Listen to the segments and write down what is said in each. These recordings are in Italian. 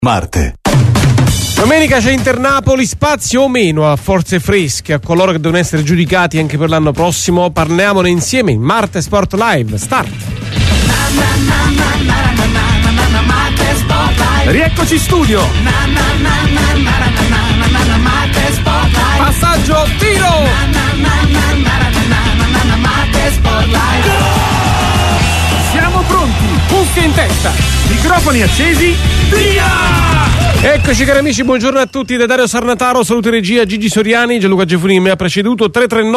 Marte. Domenica c'è Inter-Napoli, spazio o meno a forze fresche, a coloro che devono essere giudicati anche per l'anno prossimo. Parliamone insieme in Marte Sport Live. Start! Rieccoci in studio. Passaggio, tiro. Siamo pronti, cuffie in testa, microfoni accesi, via! Eccoci cari amici, buongiorno a tutti da Dario Sarnataro, salute regia Gigi Soriani, Gianluca Gefuni mi ha preceduto.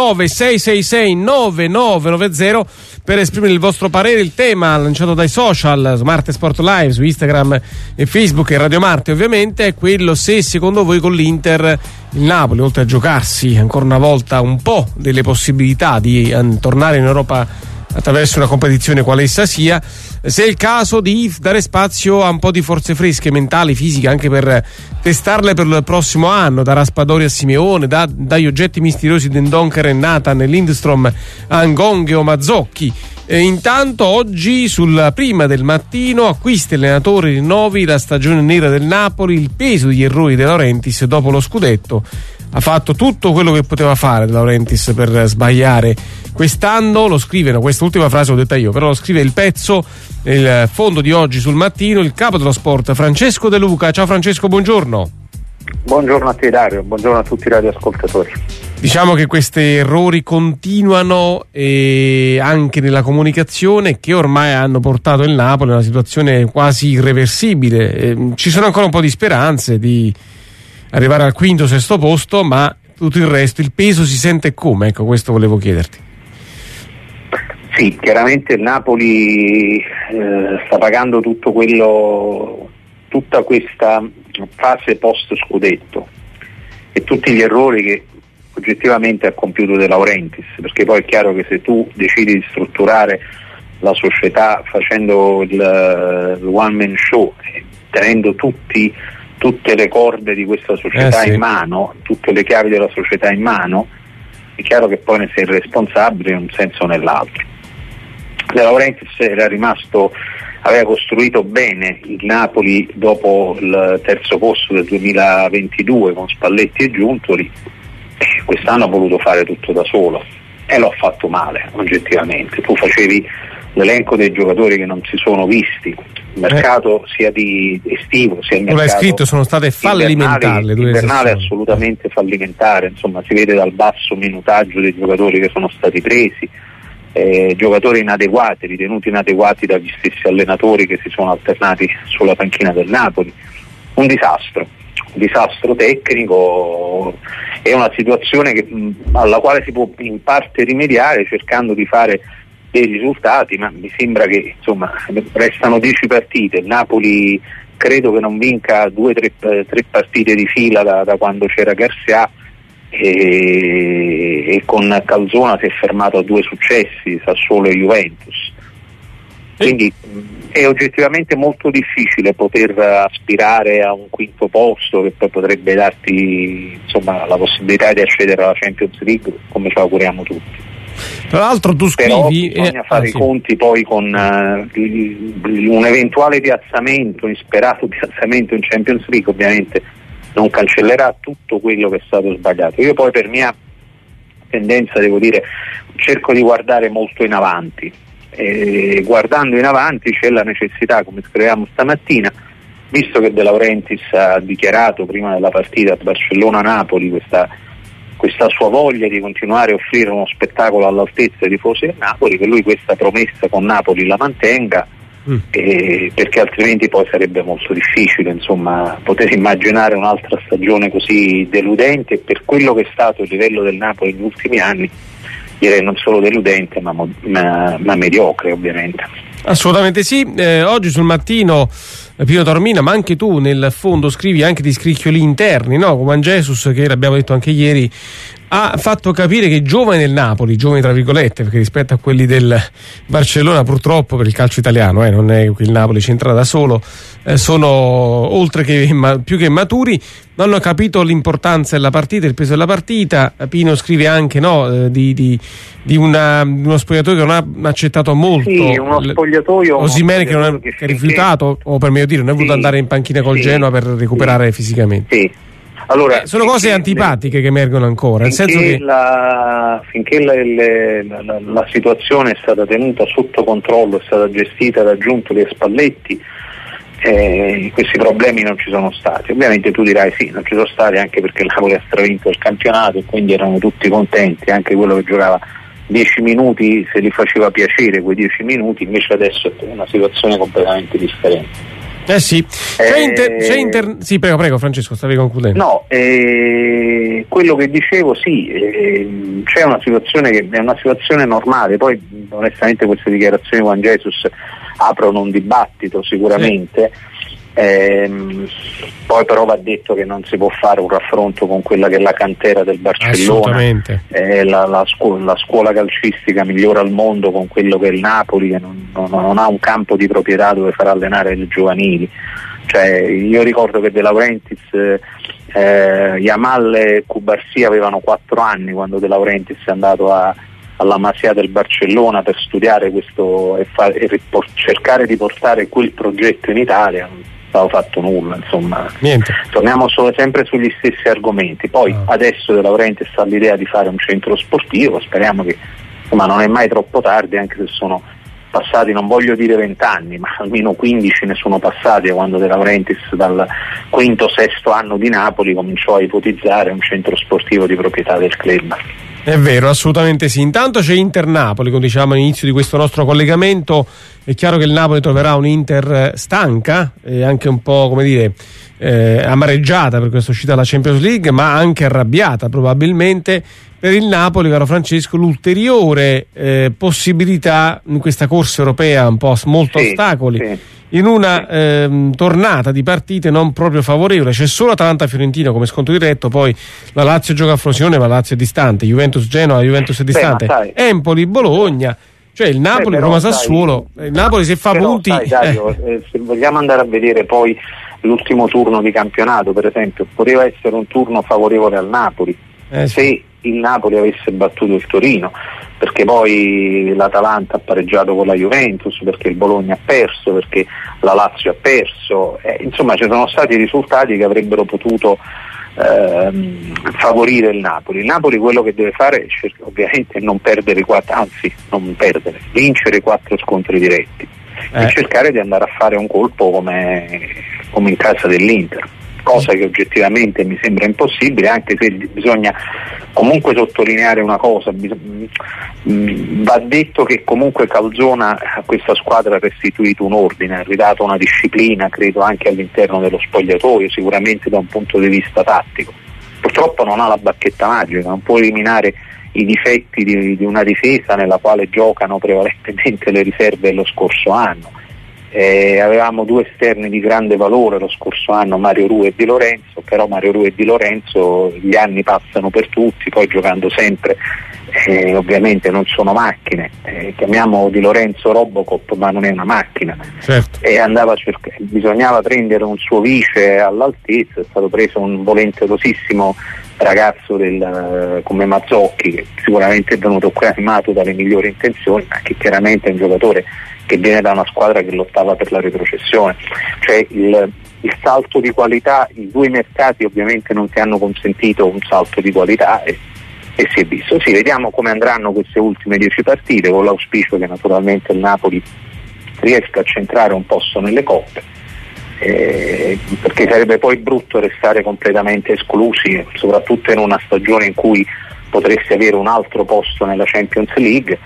339-666-9990 per esprimere il vostro parere. Il tema lanciato dai social, Marte Sport Live su Instagram e Facebook e Radio Marte ovviamente, è quello se secondo voi con l'Inter il Napoli, oltre a giocarsi ancora una volta un po' delle possibilità di tornare in Europa attraverso una competizione quale essa sia, se è il caso di dare spazio a un po' di forze fresche, mentali, fisiche, anche per testarle per il prossimo anno, da Raspadori a Simeone, dagli oggetti misteriosi di Ndonker e Nathan, Lindstrom a Ngonge o Mazzocchi. Intanto oggi sulla prima del mattino acquisti, allenatori, rinnovi, la stagione nera del Napoli, il peso degli errori De Laurentiis dopo lo scudetto. Ha fatto tutto quello che poteva fare De Laurentiis per sbagliare quest'anno, lo scrive, questa ultima frase l'ho detta io, però lo scrive il pezzo, il fondo di oggi sul Mattino, il capo dello sport Francesco De Luca. Ciao Francesco, buongiorno. Buongiorno a te Dario, buongiorno a tutti i radioascoltatori. Diciamo che questi errori continuano anche nella comunicazione, che ormai hanno portato il Napoli a una situazione quasi irreversibile. Ci sono ancora un po' di speranze di arrivare al quinto, sesto posto, ma tutto il resto, il peso si sente come? Ecco, questo volevo chiederti. Sì, chiaramente il Napoli sta pagando tutta questa fase post scudetto e tutti gli errori che oggettivamente ha compiuto De Laurentiis, perché poi è chiaro che se tu decidi di strutturare la società facendo il one man show, tenendo tutte le corde di questa società in mano, tutte le chiavi della società in mano, è chiaro che poi ne sei responsabile in un senso o nell'altro. De Laurentiis aveva costruito bene il Napoli dopo il terzo posto del 2022 con Spalletti e Giuntoli, e quest'anno ha voluto fare tutto da solo e lo ha fatto male oggettivamente. Tu facevi l'elenco dei giocatori che non si sono visti, il mercato sia di estivo sia il mercato, l'hai scritto, sono state fallimentari, invernale assolutamente fallimentare, insomma si vede dal basso minutaggio dei giocatori che sono stati presi, giocatori inadeguati, ritenuti inadeguati dagli stessi allenatori che si sono alternati sulla panchina del Napoli. Un disastro tecnico, è una situazione alla quale si può in parte rimediare cercando di fare dei risultati, ma mi sembra che insomma restano 10 partite, il Napoli credo che non vinca 2-3 partite di fila da quando c'era Garcia, e con Calzona si è fermato a 2 successi, Sassuolo e Juventus, quindi è oggettivamente molto difficile poter aspirare a un quinto posto che poi potrebbe darti insomma la possibilità di accedere alla Champions League, come ci auguriamo tutti. Tra l'altro tu scrivi, però bisogna fare i conti poi con un eventuale insperato piazzamento in Champions League, ovviamente non cancellerà tutto quello che è stato sbagliato. Io poi per mia tendenza, devo dire, cerco di guardare molto in avanti, e guardando in avanti c'è la necessità, come scriviamo stamattina, visto che De Laurentiis ha dichiarato prima della partita Barcellona-Napoli questa sua voglia di continuare a offrire uno spettacolo all'altezza dei tifosi del Napoli, che lui questa promessa con Napoli la mantenga, perché altrimenti poi sarebbe molto difficile insomma poter immaginare un'altra stagione così deludente, e per quello che è stato il livello del Napoli negli ultimi anni direi non solo deludente ma mediocre ovviamente. Assolutamente sì. Oggi sul Mattino Pino Taormina, ma anche tu nel fondo scrivi anche di scricchioli interni, no? Come Jesus, che l'abbiamo detto anche ieri, ha fatto capire che i giovani del Napoli, giovani tra virgolette, perché rispetto a quelli del Barcellona purtroppo per il calcio italiano, non è che il Napoli c'entra da solo, sono oltre che più che maturi, hanno capito l'importanza della partita, il peso della partita. Pino scrive anche di uno spogliatoio che non ha accettato molto, uno spogliatoio Osimhen che non ha rifiutato, o per meglio dire non è voluto andare in panchina col Genoa per recuperare fisicamente. Sì. Allora, sono cose antipatiche che emergono ancora, nel senso che finché la situazione è stata tenuta sotto controllo, è stata gestita da Giuntoli e Spalletti, questi problemi non ci sono stati. Ovviamente tu dirai sì, non ci sono stati anche perché il Napoli ha stravinto il campionato e quindi erano tutti contenti, anche quello che giocava 10 minuti se gli faceva piacere quei 10 minuti, invece adesso è una situazione completamente differente. Sì. Sì, prego Francesco, stavi concludendo. No, quello che dicevo c'è una situazione che è una situazione normale, poi onestamente queste dichiarazioni di Juan Jesus aprono un dibattito sicuramente, poi però va detto che non si può fare un raffronto con quella che è la cantera del Barcellona, la scuola calcistica migliore al mondo con quello che è il Napoli, che non ha un campo di proprietà dove far allenare le giovanili. Cioè, io ricordo che De Laurentiis, Yamal e Cubarsì avevano 4 anni quando De Laurentiis è andato alla Masia del Barcellona per studiare questo e cercare di portare quel progetto in Italia. Non stavo fatto nulla, insomma. Niente. Torniamo sempre sugli stessi argomenti. Poi adesso De Laurentiis ha l'idea di fare un centro sportivo, speriamo che non è mai troppo tardi, anche se sono passati, non voglio dire 20 anni, ma almeno 15 ne sono passati da quando De Laurentiis dal quinto, sesto anno di Napoli cominciò a ipotizzare un centro sportivo di proprietà del club. È vero, assolutamente sì. Intanto c'è Inter-Napoli, come diciamo all'inizio di questo nostro collegamento. È chiaro che il Napoli troverà un Inter stanca e anche un po', come dire, amareggiata per questa uscita dalla Champions League, ma anche arrabbiata probabilmente. Per il Napoli, caro Francesco, l'ulteriore possibilità in questa corsa europea un po' molto ostacoli, in una tornata di partite non proprio favorevole. C'è solo Atalanta-Fiorentino come scontro diretto, poi la Lazio gioca a Frosinone, ma la Lazio è distante, Juventus-Genoa, la Juventus è distante, Empoli-Bologna, cioè il Napoli, Roma-Sassuolo, il Napoli se fa punti... Dario, se vogliamo andare a vedere poi l'ultimo turno di campionato, per esempio, poteva essere un turno favorevole al Napoli, se il Napoli avesse battuto il Torino, perché poi l'Atalanta ha pareggiato con la Juventus, perché il Bologna ha perso, perché la Lazio ha perso, insomma ci sono stati risultati che avrebbero potuto favorire il Napoli. Il Napoli quello che deve fare è ovviamente non perdere vincere 4 scontri diretti e cercare di andare a fare un colpo come in casa dell'Inter, cosa che oggettivamente mi sembra impossibile, anche se bisogna comunque sottolineare una cosa, va detto che comunque Calzona a questa squadra ha restituito un ordine, ha ridato una disciplina, credo anche all'interno dello spogliatoio, sicuramente da un punto di vista tattico. Purtroppo non ha la bacchetta magica, non può eliminare i difetti di una difesa nella quale giocano prevalentemente le riserve dello scorso anno. Avevamo 2 esterni di grande valore lo scorso anno, Mario Rui e Di Lorenzo, però Mario Rui e Di Lorenzo gli anni passano per tutti, poi giocando sempre ovviamente non sono macchine, chiamiamo Di Lorenzo Robocop ma non è una macchina, certo. E bisognava prendere un suo vice all'altezza, è stato preso un volenterosissimo ragazzo come Mazzocchi, che sicuramente è venuto qui animato dalle migliori intenzioni, ma che chiaramente è un giocatore che viene da una squadra che lottava per la retrocessione. Cioè il salto di qualità, i 2 mercati ovviamente non ti hanno consentito un salto di qualità e si è visto. Sì, vediamo come andranno queste ultime 10 partite, con l'auspicio che naturalmente il Napoli riesca a centrare un posto nelle coppe, perché sarebbe poi brutto restare completamente esclusi, soprattutto in una stagione in cui potresti avere un altro posto nella Champions League,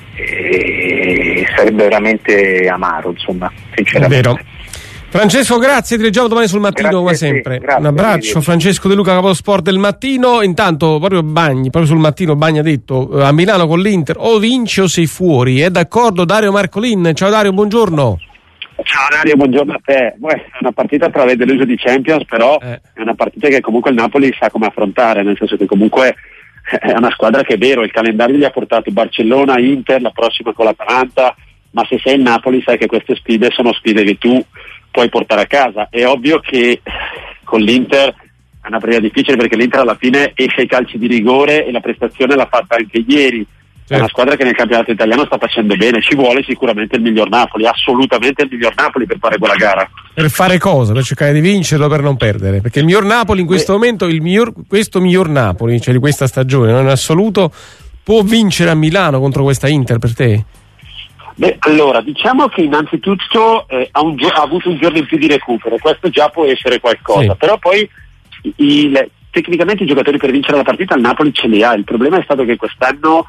sarebbe veramente amaro, insomma, sinceramente. È vero. Francesco, grazie, ti leggiamo domani sul Mattino come sempre. Grazie, un abbraccio, Francesco De Luca, Capo Sport del Mattino. Intanto proprio sul Mattino Bagni ha detto a Milano con l'Inter o vinci o sei fuori. È d'accordo Dario Marcolin? Ciao Dario, buongiorno. Ciao Dario, buongiorno a te. È una partita tra le deluso di Champions, però è una partita che comunque il Napoli sa come affrontare, nel senso che comunque è una squadra che è vero, il calendario gli ha portato Barcellona, Inter, la prossima con l'Atalanta, ma se sei il Napoli sai che queste sfide sono sfide che tu puoi portare a casa. È ovvio che con l'Inter è una partita difficile, perché l'Inter alla fine esce ai calci di rigore e la prestazione l'ha fatta anche ieri. È una squadra che nel campionato italiano sta facendo bene, ci vuole sicuramente il miglior Napoli, assolutamente il miglior Napoli per fare quella gara. Per fare cosa? Per cercare di vincerlo, per non perdere? Perché il miglior Napoli in questo momento, questo miglior Napoli, cioè di questa stagione, non in assoluto, può vincere a Milano contro questa Inter per te? Beh, allora, diciamo che innanzitutto ha avuto un giorno in più di recupero, questo già può essere qualcosa, sì. Però poi tecnicamente i giocatori per vincere la partita il Napoli ce li ha. Il problema è stato che quest'anno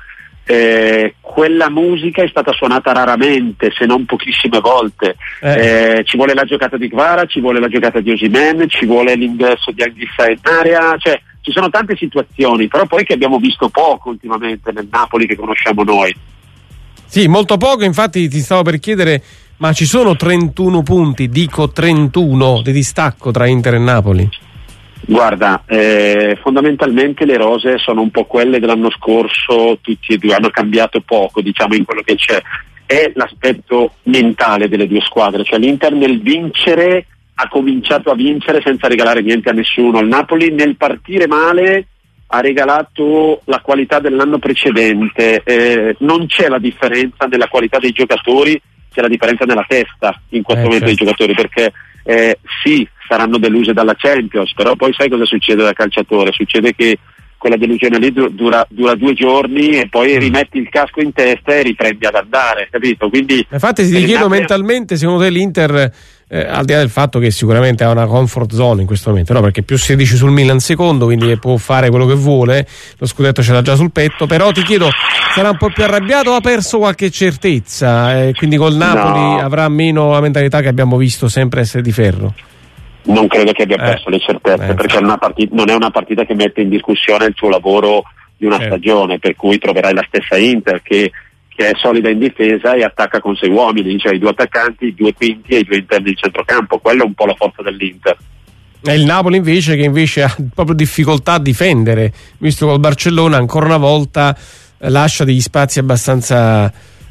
quella musica è stata suonata raramente, se non pochissime volte. Ci vuole la giocata di Kvara, ci vuole la giocata di Osimhen, ci vuole l'ingresso di Anghissa in area, cioè ci sono tante situazioni, però poi che abbiamo visto poco ultimamente nel Napoli che conosciamo noi. Sì, molto poco. Infatti ti stavo per chiedere, ma ci sono 31 punti, dico 31 di distacco tra Inter e Napoli? Guarda, fondamentalmente le rose sono un po' quelle dell'anno scorso, tutti e due hanno cambiato poco, diciamo, in quello che c'è. È l'aspetto mentale delle due squadre, cioè l'Inter nel vincere ha cominciato a vincere senza regalare niente a nessuno, il Napoli nel partire male ha regalato la qualità dell'anno precedente. Non c'è la differenza nella qualità dei giocatori, c'è la differenza nella testa in questo momento dei giocatori, perché sì, saranno deluse dalla Champions, però poi sai cosa succede da calciatore? Succede che quella delusione lì dura 2 giorni e poi rimetti il casco in testa e riprendi ad andare, capito? Quindi infatti ti chiedo mentalmente, secondo te l'Inter, al di là del fatto che sicuramente ha una comfort zone in questo momento, no? Perché più 16 sul Milan secondo, quindi può fare quello che vuole, lo scudetto ce l'ha già sul petto, però ti chiedo, sarà un po' più arrabbiato o ha perso qualche certezza? Quindi col Napoli avrà meno la mentalità che abbiamo visto sempre essere di ferro? Non credo che abbia perso le certezze, perché non è una partita che mette in discussione il suo lavoro di una stagione, per cui troverai la stessa Inter che è solida in difesa e attacca con 6 uomini, cioè i 2 attaccanti, i 2 quinti e i 2 interni di centrocampo. Quello è un po' la forza dell'Inter. E il Napoli che ha proprio difficoltà a difendere, visto col Barcellona ancora una volta lascia degli spazi abbastanza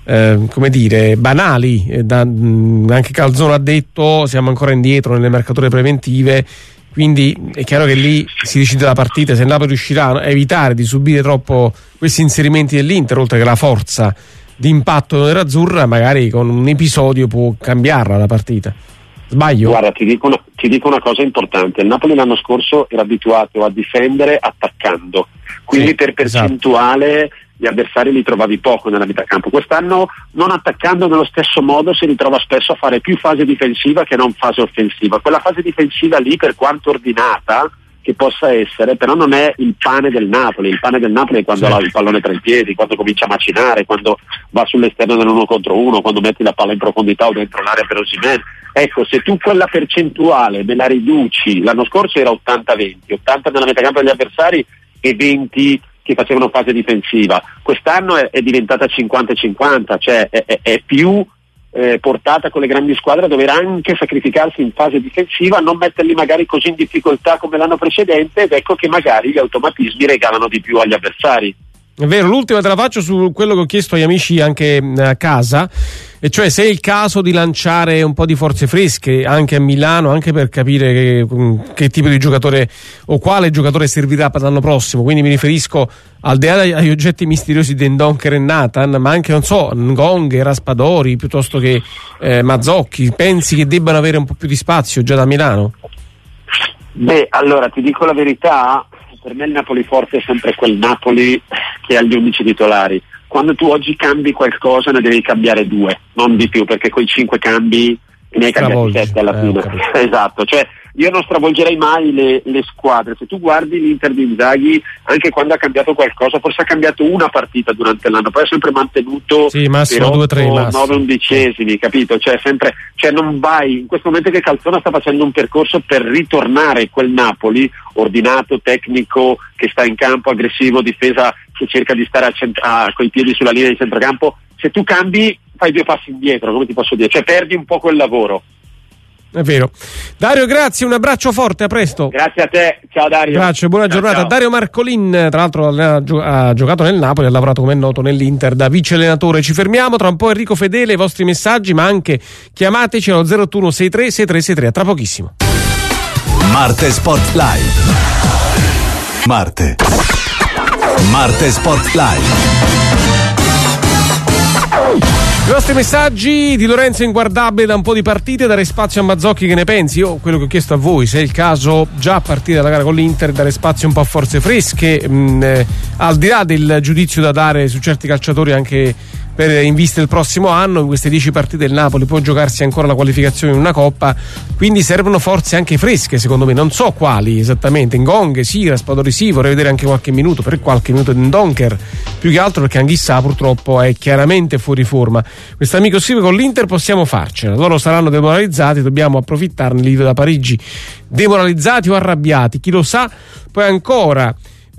banali. Anche Calzone ha detto siamo ancora indietro nelle marcature preventive, quindi è chiaro che lì si decide la partita. Se il Napoli riuscirà a evitare di subire troppo questi inserimenti dell'Inter, oltre che la forza di impatto nerazzurra, magari con un episodio può cambiarla la partita. Sbaglio? Guarda, ti dico una cosa importante: il Napoli l'anno scorso era abituato a difendere attaccando, quindi per percentuale gli avversari li trovavi poco nella metà campo. Quest'anno, non attaccando nello stesso modo, si ritrova spesso a fare più fase difensiva che non fase offensiva. Quella fase difensiva lì, per quanto ordinata che possa essere, però non è il pane del Napoli. Il pane del Napoli è quando ha il pallone tra i piedi, quando comincia a macinare, quando va sull'esterno dell'1 contro 1, quando metti la palla in profondità o dentro l'area per Osimhen. Ecco, se tu quella percentuale me la riduci, l'anno scorso era 80-20, 80 nella metà campo degli avversari e 20 che facevano fase difensiva. Quest'anno è diventata 50-50, cioè è più portata con le grandi squadre a dover anche sacrificarsi in fase difensiva, non metterli magari così in difficoltà come l'anno precedente, ed ecco che magari gli automatismi regalano di più agli avversari. È vero, l'ultima te la faccio su quello che ho chiesto agli amici anche a casa, e cioè se è il caso di lanciare un po' di forze fresche anche a Milano, anche per capire che tipo di giocatore o quale giocatore servirà per l'anno prossimo. Quindi mi riferisco al di là agli oggetti misteriosi di Ndonker e Nathan, ma anche, non so, Ngong, Raspadori piuttosto che Mazzocchi. Pensi che debbano avere un po' più di spazio già da Milano? Beh, allora ti dico la verità, per me il Napoli forte è sempre quel Napoli che ha gli 11 titolari. Quando tu oggi cambi qualcosa ne devi cambiare 2, non di più, perché con i 5 cambi ne hai cambiati 7 alla fine. Esatto, cioè io non stravolgerei mai le squadre. Se tu guardi l'Inter di Inzaghi, anche quando ha cambiato qualcosa, forse ha cambiato una partita durante l'anno, poi ha sempre mantenuto massimo 2-3, 9 undicesimi, capito? Cioè sempre, non vai, in questo momento che Calzona sta facendo un percorso per ritornare quel Napoli ordinato, tecnico, che sta in campo, aggressivo, difesa che cerca di stare coi piedi sulla linea di centrocampo. Se tu cambi fai 2 passi indietro, come ti posso dire, cioè perdi un po' quel lavoro. È vero. Dario, grazie, un abbraccio forte, a presto. Grazie a te, ciao Dario. Grazie, buona giornata. Ciao. Dario Marcolin, tra l'altro ha giocato nel Napoli, ha lavorato come è noto nell'Inter da vice allenatore. Ci fermiamo, tra un po' Enrico Fedele, i vostri messaggi, ma anche chiamateci allo 081 63 6363, a tra pochissimo. Marte Sport Live. Marte Sport Live. I vostri messaggi di Lorenzo Inguardabile da un po' di partite, dare spazio a Mazzocchi, che ne pensi? Io quello che ho chiesto a voi, se è il caso già a partire dalla gara con l'Inter dare spazio un po' a forze fresche, al di là del giudizio da dare su certi calciatori anche in vista del prossimo anno. In queste 10 partite il Napoli può giocarsi ancora la qualificazione in una Coppa, quindi servono forze anche fresche, secondo me, non so quali esattamente. Ngong, Sira, Spadorisi, vorrei vedere anche qualche minuto di Ndonker, più che altro perché Anghissà purtroppo è chiaramente fuori forma. Questo amico scrive: con l'Inter possiamo farcela, loro saranno demoralizzati, dobbiamo approfittarne. Lì da Parigi, demoralizzati o arrabbiati, chi lo sa. Poi ancora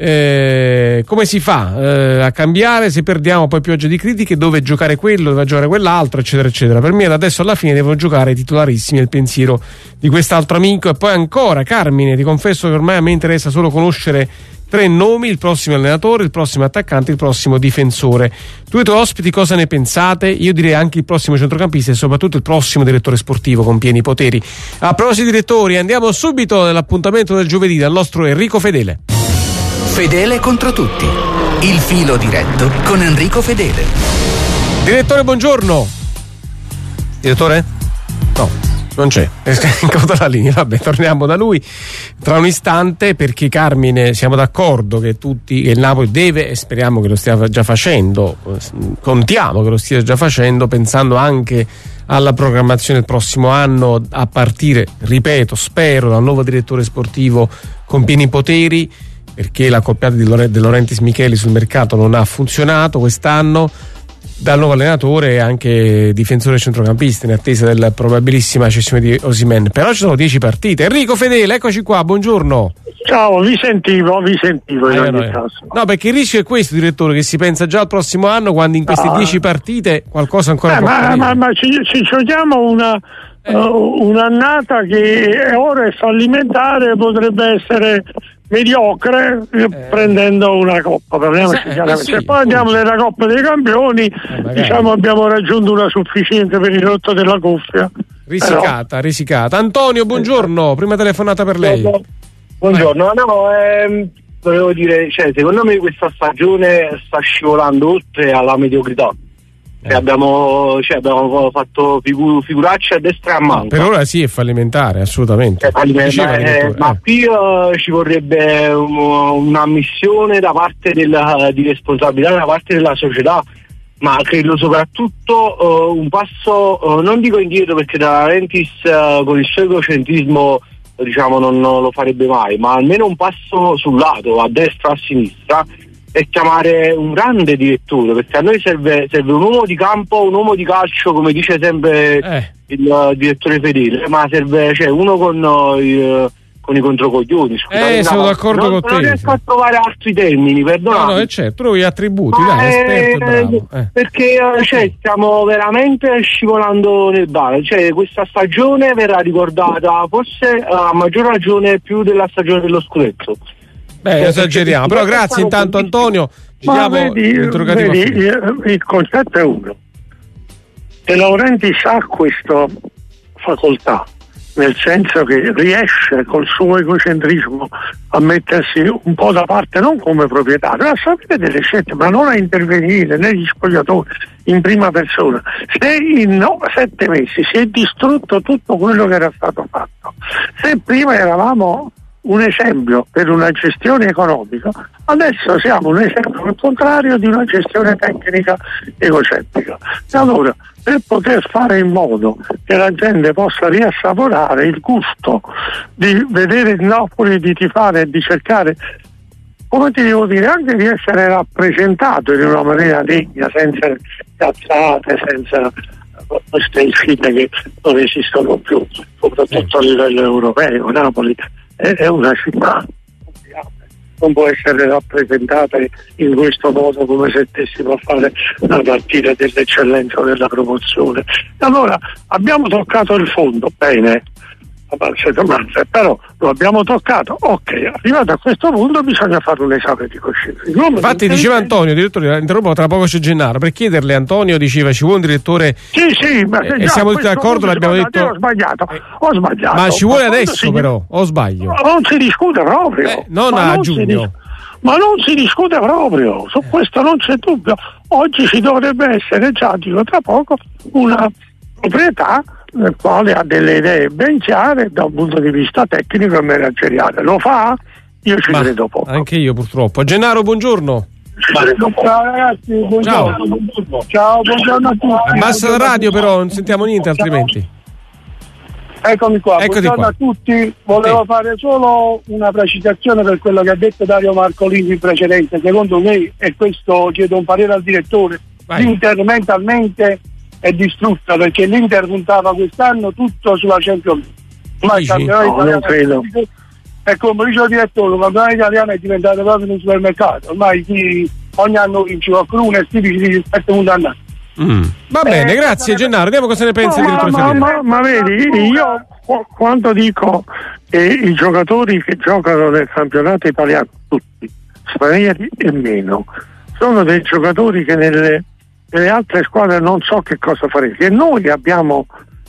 come si fa a cambiare se perdiamo poi pioggia di critiche, dove giocare quello, dove giocare quell'altro, eccetera eccetera. Per me da adesso alla fine devono giocare i titolarissimi, è il pensiero di quest'altro amico. E poi ancora Carmine: ti confesso che ormai a me interessa solo conoscere 3 nomi, il prossimo allenatore, il prossimo attaccante, il prossimo difensore. Tu e i tuoi ospiti cosa ne pensate? Io direi anche il prossimo centrocampista e soprattutto il prossimo direttore sportivo con pieni poteri. A proposito di direttori, andiamo subito nell'appuntamento del giovedì dal nostro Enrico Fedele. Fedele contro tutti. Il filo diretto con Enrico Fedele. Direttore, buongiorno. Direttore? No, non c'è. È caduta la linea. Vabbè, torniamo da lui tra un istante, perché Carmine, siamo d'accordo che il Napoli deve, e speriamo che lo stia già facendo, contiamo che lo stia già facendo, pensando anche alla programmazione del prossimo anno, a partire, ripeto, spero, dal nuovo direttore sportivo con pieni poteri, perché la coppiata di De Laurentiis Micheli sul mercato non ha funzionato quest'anno, dal nuovo allenatore e anche difensore centrocampista in attesa della probabilissima cessione di Osimhen. Però ci sono 10 partite. Enrico Fedele, eccoci qua, buongiorno. Ciao, vi sentivo in ogni caso. No, perché il rischio è questo, direttore, che si pensa già al prossimo anno, quando in queste 10 partite qualcosa ancora può accadere. Ma ci giochiamo un'annata che ora è fallimentare, potrebbe essere mediocre, prendendo una coppa, se poi andiamo nella Coppa dei Campioni, diciamo abbiamo raggiunto una sufficienza per il rotto della cuffia. Risicata. Antonio, buongiorno, prima telefonata per lei. Buongiorno, volevo dire, secondo me questa stagione sta scivolando oltre alla mediocrità. Abbiamo fatto figuracce a destra e a manca. Per ora sì, è fallimentare, assolutamente. Ma qui ci vorrebbe un'ammissione da parte di responsabilità da parte della società, ma credo soprattutto un passo, non dico indietro, perché De Laurentiis con il suo egocentrismo non lo farebbe mai, ma almeno un passo sul lato, a destra o a sinistra, e chiamare un grande direttore, perché a noi serve un uomo di campo, un uomo di calcio, come dice sempre il direttore Fedele, ma serve uno con i controcoglioni. Sono d'accordo con te. Non riesco a trovare altri termini, perdonate. No, certo, trovi attributi, esperto e bravo. Perché stiamo veramente scivolando nel balle. Questa stagione verrà ricordata forse a maggior ragione più della stagione dello scudetto. Esageriamo, però grazie intanto Antonio. Il concetto è uno: De Laurentiis ha questa facoltà, nel senso che riesce col suo egocentrismo a mettersi un po' da parte, non come proprietario, a sapere delle scelte, ma non a intervenire negli spogliatori in prima persona. Se in 7 mesi si è distrutto tutto quello che era stato fatto, se prima eravamo un esempio per una gestione economica, adesso siamo un esempio al contrario di una gestione tecnica egocentrica. E allora, per poter fare in modo che la gente possa riassaporare il gusto di vedere il Napoli, di tifare e di cercare, come ti devo dire, anche di essere rappresentato in una maniera degna, senza cazzate, senza queste sfide che non esistono più, soprattutto a livello europeo. Napoli è una città, non può essere rappresentata in questo modo, come se stessimo a fare la partita dell'eccellenza o della promozione. Allora abbiamo toccato il fondo, bene, però lo abbiamo toccato, ok, arrivato a questo punto bisogna fare un esame di coscienza. Infatti diceva Antonio, direttore, interrompo, tra poco c'è Gennaro, per chiederle, Antonio diceva ci vuole un direttore, sì, ma e siamo tutti d'accordo, l'abbiamo detto, ho sbagliato, ma ci vuole adesso però, o sbaglio? Non si discute proprio, non a giugno. Ma non si discute proprio, su questo non c'è dubbio. Oggi ci dovrebbe essere già, dico tra poco, una proprietà nel quale ha delle idee ben chiare da un punto di vista tecnico e manageriale. Lo fa? Io ci credo poco. Anche io purtroppo. Gennaro, buongiorno. Ciao ragazzi, buongiorno. Ciao, buongiorno a tutti. Abbassa la radio però, non sentiamo niente altrimenti. Eccomi qua, buongiorno a tutti. Volevo fare solo una precisazione per quello che ha detto Dario Marcolini in precedenza. Secondo me, e questo chiedo un parere al direttore, l'Inter mentalmente è distrutta, perché l'Inter puntava quest'anno tutto sulla Champions League. Non credo. E come dice il direttore, il campionato italiano è diventato proprio un supermercato. Ormai ogni anno vince qualcuno e si rispetta un anno. Va bene, grazie Gennaro, vediamo cosa ne pensa il direttore Fedele. Ma vedi, io quando dico che i giocatori che giocano nel campionato italiano, tutti, stranieri e meno, sono dei giocatori che nelle altre squadre non so che cosa fare, che noi abbiamo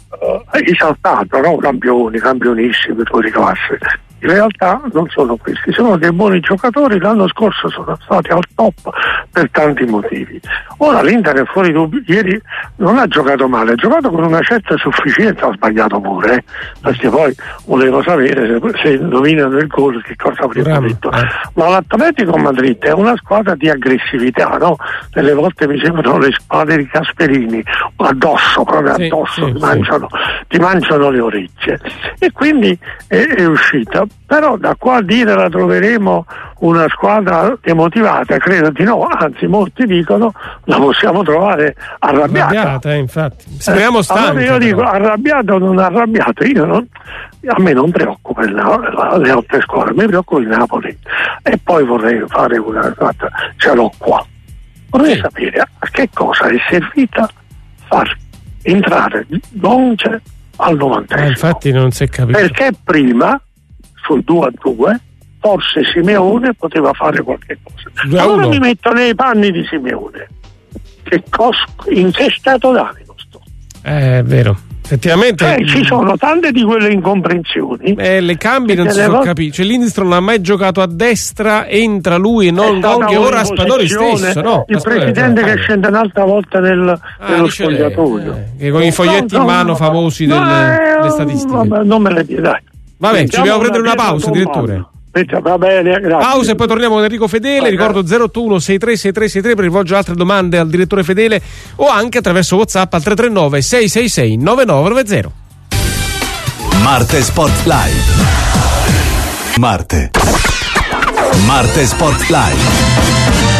esaltato, no? Campioni, campionissimi, fuori classe. In realtà non sono questi, sono dei buoni giocatori, l'anno scorso sono stati al top per tanti motivi. Ora l'Inter è fuori dubbio, ieri non ha giocato male, ha giocato con una certa sufficienza, ha sbagliato pure, perché poi volevo sapere se indovinano il gol che cosa avrebbe detto. Ma l'Atletico Madrid è una squadra di aggressività, no? Delle volte mi sembrano le squadre di Gasperini, addosso, proprio addosso, ti mangiano le orecchie. E quindi è uscita. Però da qua a dire la troveremo una squadra demotivata, credo di no, anzi molti dicono la possiamo trovare arrabbiata, infatti. Speriamo stanca. Allora io dico arrabbiato o non arrabbiato, a me non preoccupa le altre squadre, mi preoccupa il Napoli. E poi vorrei fare ce l'ho qua, vorrei sapere a che cosa è servita far entrare Gonce al 90esimo. Infatti non si è capito, perché prima sul 2-2 forse Simeone poteva fare qualche cosa. Allora mi metto nei panni di Simeone, in che stato d'animo sto? È vero, effettivamente ci sono tante di quelle incomprensioni, le cambi non si sono capiti, cioè Lindstrom non ha mai giocato a destra, entra lui e non che ora Spadori stesso, no? Il presidente che scende un'altra volta nello spogliatoio, che con i foglietti in mano famosi delle statistiche. Non me le dire, dai. Vabbè, ci dobbiamo prendere una pausa, direttore. Va bene, grazie. Pausa e poi torniamo con Enrico Fedele. Ricordo 081636363 per rivolgere altre domande al direttore Fedele o anche attraverso WhatsApp al 339 666 9990. Marte Sport Live. Marte Sport Live.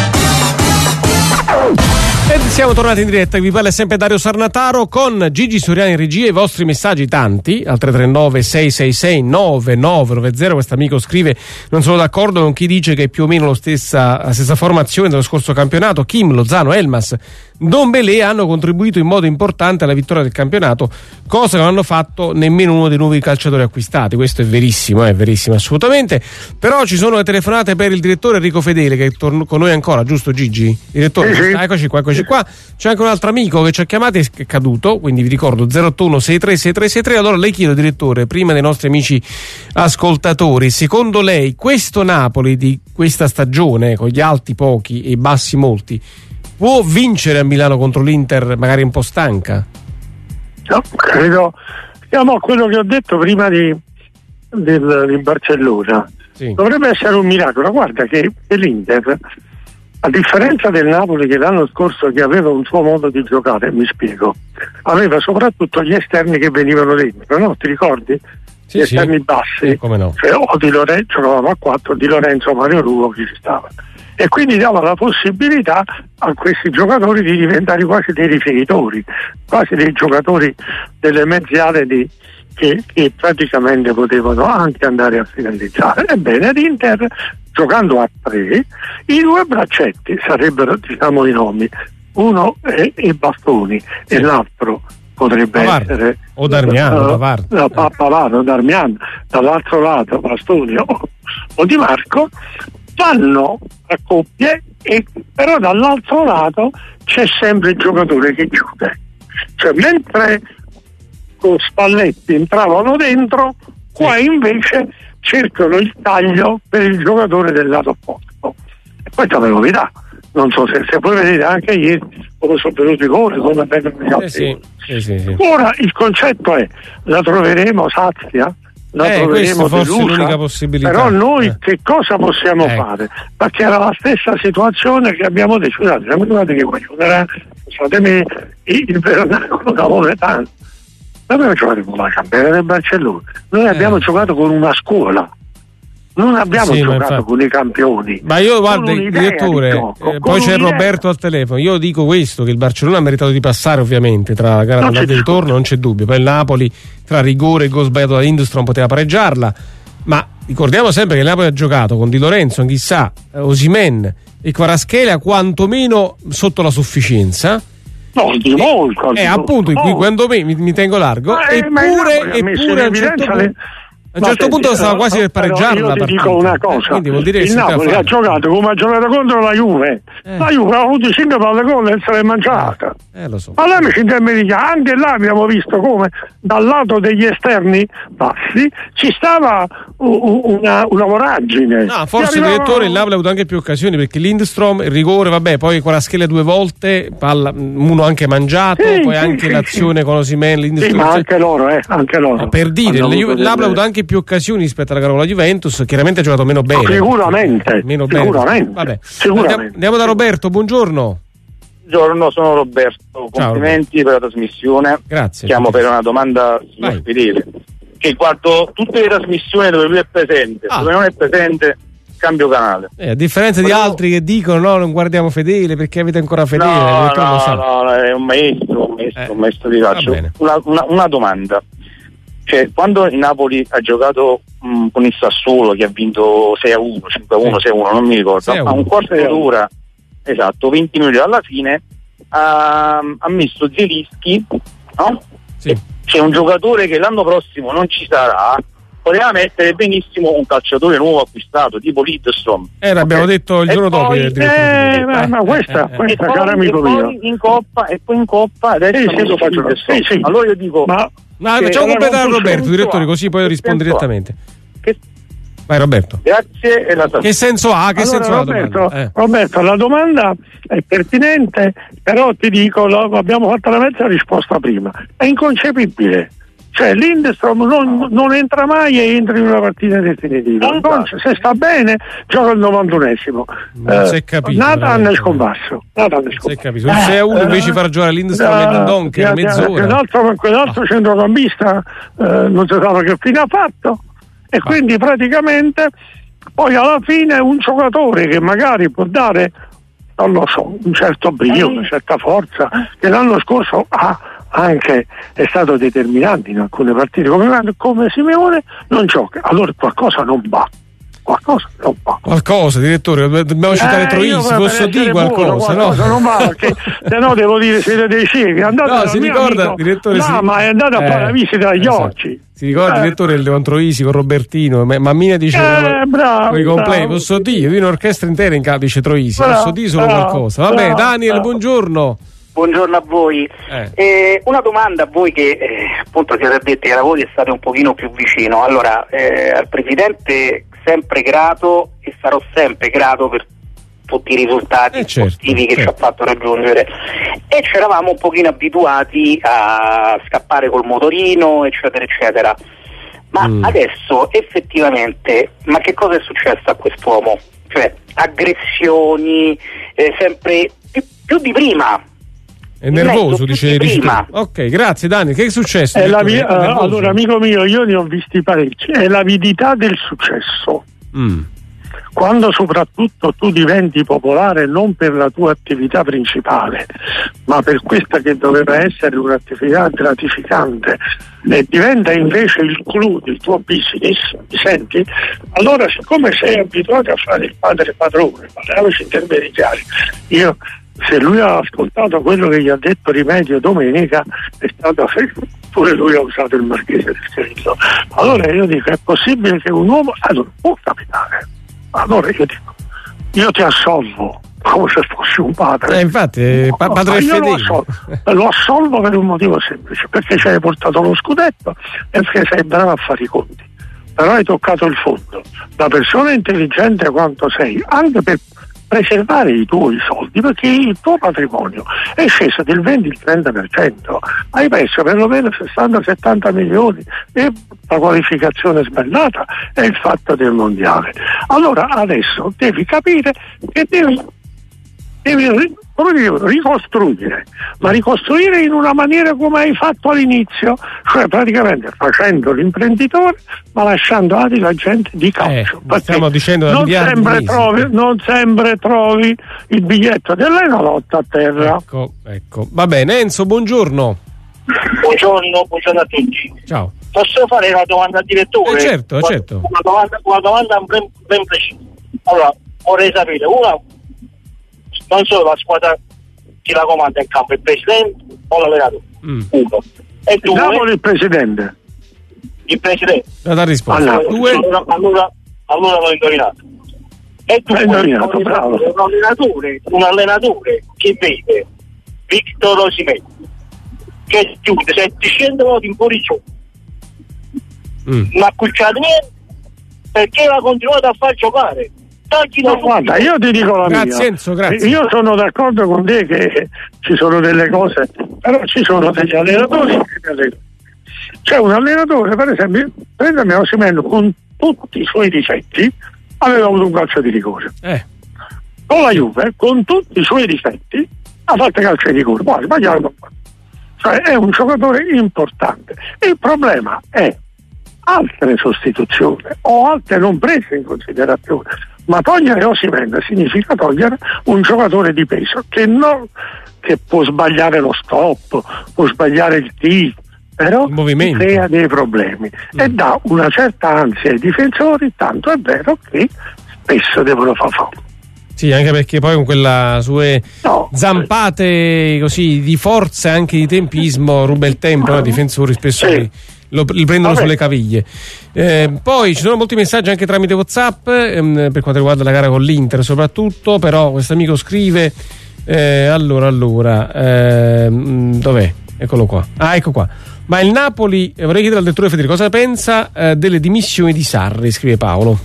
E siamo tornati in diretta, vi parla sempre Dario Sarnataro con Gigi Soriani in regia, i vostri messaggi tanti al 339 666 9990. Questo amico scrive: non sono d'accordo con chi dice che è più o meno la stessa formazione dello scorso campionato. Kim, Lozano, Elmas, Dombele hanno contribuito in modo importante alla vittoria del campionato, cosa che non hanno fatto nemmeno uno dei nuovi calciatori acquistati. Questo è verissimo assolutamente. Però ci sono le telefonate per il direttore Enrico Fedele, che è con noi ancora, giusto Gigi? Direttore, eccoci qua. C'è anche un altro amico che ci ha chiamato e è caduto, quindi vi ricordo 081636363. Allora le chiedo, direttore, prima dei nostri amici ascoltatori, secondo lei questo Napoli di questa stagione, con gli alti pochi e i bassi molti, può vincere a Milano contro l'Inter, magari un po' stanca? No, credo. Siamo a quello che ho detto prima di Barcellona. Sì. Dovrebbe essere un miracolo. Guarda che l'Inter, a differenza del Napoli che l'anno scorso, che aveva un suo modo di giocare, mi spiego, aveva soprattutto gli esterni che venivano dentro, no? Ti ricordi? Gli esterni bassi, come no? Cioè, o Di Lorenzo, giocavamo a 4, Di Lorenzo, Mario Ruo, chi ci stava, e quindi dava la possibilità a questi giocatori di diventare quasi dei rifinitori, quasi dei giocatori delle mezze aree che praticamente potevano anche andare a finalizzare. Ebbene, l'Inter, giocando a 3, i due braccetti sarebbero, diciamo, i nomi, uno è Bastoni e l'altro potrebbe essere o Darmian, Pavard, Darmian, dall'altro lato Bastoni o Di Marco, vanno a coppie, però dall'altro lato c'è sempre il giocatore che chiude, cioè mentre con Spalletti entravano dentro, qua invece cercano il taglio per il giocatore del lato opposto, e questa è una novità. Non so se voi vedete anche ieri come sono venuti i gol, come vengono gli altri. Sì. Ora il concetto è: la troveremo sazia? La troveremo forse l'unica possibilità. Però noi che cosa possiamo fare? Perché era la stessa situazione che abbiamo deciso. Siamo arrivati che il Verona da Movetano. Noi abbiamo giocato con la campione del Barcellona, noi abbiamo giocato con una scuola. Non abbiamo giocato con i campioni. Ma io guarda, direttore, poi c'è Roberto al telefono. Io dico questo: che il Barcellona ha meritato di passare, ovviamente, tra la gara d'andata e ritorno, non c'è dubbio. Poi il Napoli, tra rigore e gol sbagliato da Lindstrom, poteva pareggiarla. Ma ricordiamo sempre che il Napoli ha giocato con Di Lorenzo, chissà, Osimhen e Kvaratskhelia quantomeno sotto la sufficienza. No, di molto. Appunto, quando mi tengo largo. Eppure a un certo punto stava quasi per pareggiarla. Io ti dico una cosa: vuol dire il Napoli ha giocato come ha giocato contro la Juve. La Juve ha avuto 5 palle gol e se l'è mangiata. Lo so. Ma l'amici in termini di anche là abbiamo visto come dal lato degli esterni bassi ci stava una voragine. No, forse il direttore il Napoli ha avuto anche più occasioni, perché Lindstrom, il rigore, vabbè, poi Kvaratskhelia 2 volte, palla, uno anche mangiato, poi anche l'azione con Osimhen, Lindstrom. Ma anche loro. No, per dire, il Napoli ha avuto anche più occasioni rispetto alla gara con la Juventus, chiaramente ha giocato meno bene. Sicuramente. Vabbè. Andiamo da Roberto, buongiorno. Buongiorno, sono Roberto, complimenti per la trasmissione. Grazie. Chiamo per una domanda signor Fedele, che guardo tutte le trasmissioni dove lui è presente, dove non è presente cambio canale. A differenza di altri che dicono no, non guardiamo Fedele perché avete ancora Fedele. No, è un maestro di calcio. Una domanda. Cioè, quando il Napoli ha giocato con il Sassuolo, che ha vinto 6-1, 5-1, 6-1, non mi ricordo, a un quarto d'ora, esatto, 20 minuti alla fine, ha messo Zielinski, no? Sì. C'è un giocatore che l'anno prossimo non ci sarà, poteva mettere benissimo un calciatore nuovo acquistato, tipo Lindstrom. L'abbiamo detto il giorno dopo. Ma questa cara amico mio. In Coppa adesso faccio Lindstrom. Allora io dico... facciamo completare Roberto, direttore, così poi rispondi direttamente. Vai Roberto. Grazie. Che senso ha? Roberto, la domanda è pertinente, però ti dico, abbiamo fatto la mezza risposta prima. È inconcepibile. Cioè Lindstrom non entra mai e entra in una partita definitiva. Se sta bene, gioca al 91esimo. Non si è capito. Nata nel scombasso. Si è capito. Il 6-1 invece far giocare Lindstrom e Donker mezz'ora. Quell'altro centrocampista non si sa che fine ha fatto. E quindi praticamente poi alla fine un giocatore che magari può dare, non lo so, un certo brio, una certa forza, che l'anno scorso anche è stato determinante in alcune partite come Simeone, non gioca, allora qualcosa non va. Qualcosa, direttore, dobbiamo citare Troisi, posso dire qualcosa, no? Non va, perché se no devo dire siete dei ciechi. Si ricorda, direttore, ma è andato a fare la visita agli occhi. Si ricorda, direttore, il Leon Troisi con Robertino, Mammina dice bravo. Posso dire, io un'orchestra intera in capo dice Troisi, posso dire solo qualcosa. Vabbè, Daniel, buongiorno. Buongiorno a voi. Una domanda a voi che appunto siete addetti ai lavori e state un pochino più vicino. Allora, al Presidente sempre grato e sarò sempre grato per tutti i risultati sportivi che ci ha fatto raggiungere, e ci eravamo un pochino abituati a scappare col motorino eccetera eccetera, ma adesso effettivamente che cosa è successo a quest'uomo? Cioè aggressioni sempre più di prima. È nervoso, dice ok, grazie Dani. Che è successo? Allora, amico mio, io ne ho visti parecchi. È l'avidità del successo. Quando soprattutto tu diventi popolare non per la tua attività principale, ma per questa che doveva essere un'attività gratificante, e diventa invece il clou del tuo business, mi senti? Allora, siccome sei abituato a fare il padre padrone, parliamoci in termini chiari, io se lui ha ascoltato quello che gli ha detto Rimedio domenica, è stato pure lui ha usato il Marchese del Grillo. Allora io dico, è possibile che un uomo può capitare? Allora io dico, io ti assolvo come se fossi un padre. Infatti, padre fedele. Lo assolvo per un motivo semplice, perché ci hai portato lo scudetto e perché sei bravo a fare i conti. Però hai toccato il fondo. Da persona intelligente quanto sei, anche per preservare i tuoi soldi, perché il tuo patrimonio è sceso del 20-30%, hai perso perlomeno 60-70 milioni e la qualificazione sbagliata è il fatto del mondiale. Allora adesso devi capire che devi ricostruire, ma ricostruire in una maniera come hai fatto all'inizio, cioè praticamente facendo l'imprenditore ma lasciando la gente di calcio, stiamo dicendo non sempre trovi il biglietto dell'Enalotto a terra. Ecco, va bene. Enzo, buongiorno. Buongiorno a tutti. Ciao. Posso fare una domanda al direttore? Certo. Una domanda ben precisa. Allora, vorrei sapere, non solo la squadra chi la comanda in campo, il presidente o l'allenatore? Uno. E due, Napoli il presidente. Il presidente. La risposta. Allora l'ho indovinato. E due, un allenatore che vede Victor Osimhen che chiude 700 voti in fuori gioco, non ha accucciato niente, perché l'ha continuato a far giocare. Guarda, io ti dico la mia. Enzo, grazie. Io sono d'accordo con te che ci sono delle cose, però ci sono degli allenatori. C'è un allenatore, per esempio, prendami Osimhen, con tutti i suoi difetti aveva avuto un calcio di rigore. Con la Juve, con tutti i suoi difetti, ha fatto calcio di rigore. Poi sbagliato. Cioè è un giocatore importante. Il problema è altre sostituzioni o altre non prese in considerazione. Ma togliere Osimhen significa togliere un giocatore di peso che può sbagliare lo stop, può sbagliare il tiro, però crea dei problemi e dà una certa ansia ai difensori, tanto è vero che spesso devono far fallo. Sì, anche perché poi con quelle sue zampate così di forza e anche di tempismo ruba il tempo ai difensori, spesso li prendono sulle caviglie. Poi ci sono molti messaggi anche tramite WhatsApp per quanto riguarda la gara con l'Inter soprattutto, però questo amico scrive allora dov'è? Eccolo qua. Ecco qua. Ma il Napoli, vorrei chiedere al direttore Federico cosa pensa delle dimissioni di Sarri, scrive Paolo.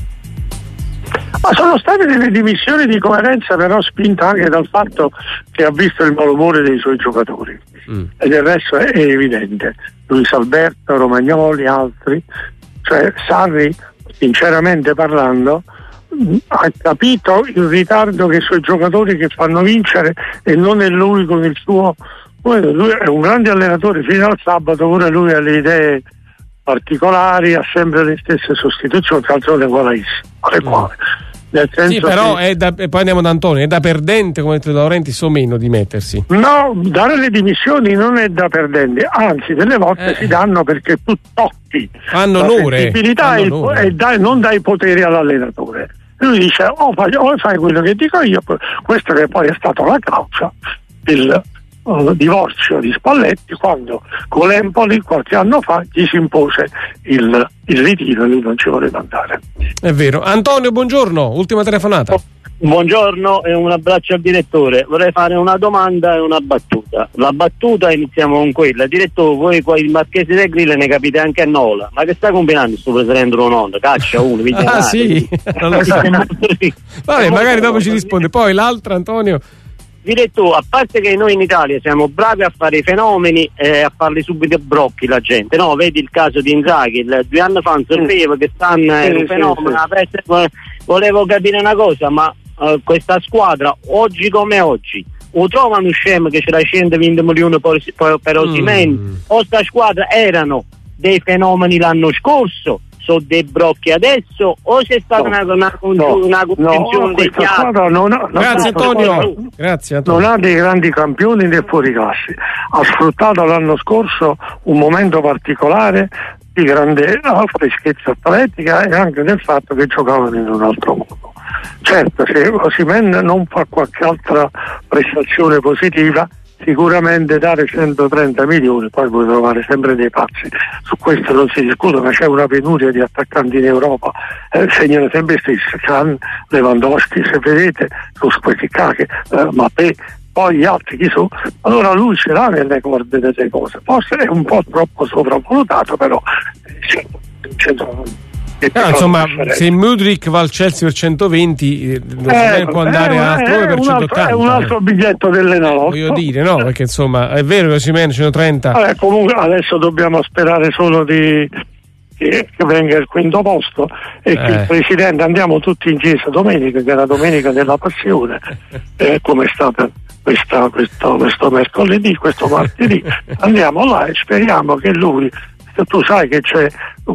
Ma sono state delle dimissioni di coerenza, però spinta anche dal fatto che ha visto il malumore dei suoi giocatori e del resto è evidente. Luis Alberto, Romagnoli, altri, cioè Sarri, sinceramente parlando, ha capito il ritardo che i suoi giocatori che fanno vincere e non è lui con il suo. Lui è un grande allenatore fino al sabato, pure lui ha le idee particolari, ha sempre le stesse sostituzioni, calzone quale. Nel senso sì, però e poi andiamo da Antonio, è da perdente come De Laurentiis o meno di mettersi? No, dare le dimissioni non è da perdente, anzi delle volte si danno perché tu tocchi hanno la onore, sensibilità e non dai potere all'allenatore. Lui dice o fai quello che dico io, questo che poi è stato la causa del divorzio di Spalletti, quando con l'Empoli qualche anno fa gli si impose il ritiro e lui non ci voleva andare. È vero. Antonio, buongiorno, ultima telefonata. Buongiorno e un abbraccio al direttore. Vorrei fare una domanda e una battuta. La battuta iniziamo con quella. Direttore, voi qua il Marchese del Grillo ne capite anche a Nola, ma che sta combinando sto presidente Ronaldo? Caccia uno, sì, non lo so. Vabbè, magari dopo ci risponde. Poi l'altro, Antonio. Direttore, a parte che noi in Italia siamo bravi a fare i fenomeni e a farli subito brocchi la gente, no? Vedi il caso di Inzaghi, 2 anni fa non sapeva che stanno era un fenomeno. Volevo capire una cosa, ma questa squadra oggi come oggi o trovano scemo che c'era 120 milioni per Osimhen o sta squadra erano dei fenomeni l'anno scorso, sono dei brocchi adesso o c'è stata una congiunzione dei chiari? Grazie Antonio. Grazie Antonio. Non ha dei grandi campioni né fuoriclasse, ha sfruttato l'anno scorso un momento particolare di grande freschezza atletica e anche del fatto che giocavano in un altro modo. Certo, se Osimhen non fa qualche altra prestazione positiva, sicuramente dare 130 milioni, poi puoi trovare sempre dei pazzi, su questo non si discute, ma c'è una penuria di attaccanti in Europa, segnano sempre stessi, Can, Lewandowski, se vedete, su questi cacchi, Mbappé, poi gli altri chi sono, allora lui ce l'ha nelle corde delle cose, forse è un po' troppo sopravvalutato, però insomma, se Mudryk va al Chelsea per 120, può andare altrove per 180. È un altro biglietto dell'Enalotto. Voglio dire, no, perché insomma è vero che Osimhen 130. Comunque adesso dobbiamo sperare solo che venga il quinto posto e che il presidente, andiamo tutti in chiesa domenica, che è la domenica della passione, come è stata questo mercoledì, questo martedì, andiamo là e speriamo che lui, tu sai che c'è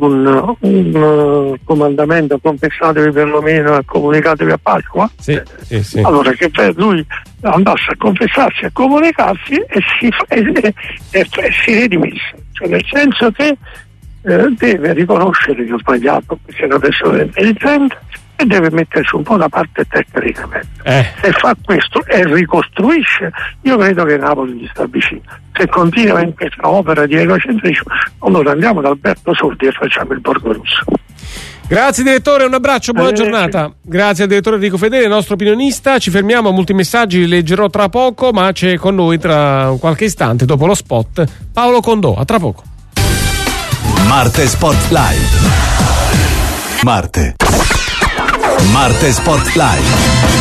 un comandamento, confessatevi perlomeno e comunicatevi a Pasqua, sì. Allora che lui andasse a confessarsi, a comunicarsi e si redimisse, cioè nel senso che deve riconoscere che ha sbagliato, perché è una persona intelligente, e deve mettersi un po' da parte tecnicamente. Se fa questo e ricostruisce, io credo che Napoli gli sta vicino. Se continua in questa opera di egocentrismo, allora andiamo da Alberto Sordi e facciamo il Borgo Rosso. Grazie direttore, un abbraccio, buona giornata. Grazie al direttore Enrico Fedele, nostro opinionista. Ci fermiamo, a molti messaggi li leggerò tra poco, ma c'è con noi tra qualche istante, dopo lo spot, Paolo Condò. A tra poco. Marte Sport Live. Marte Sport Live.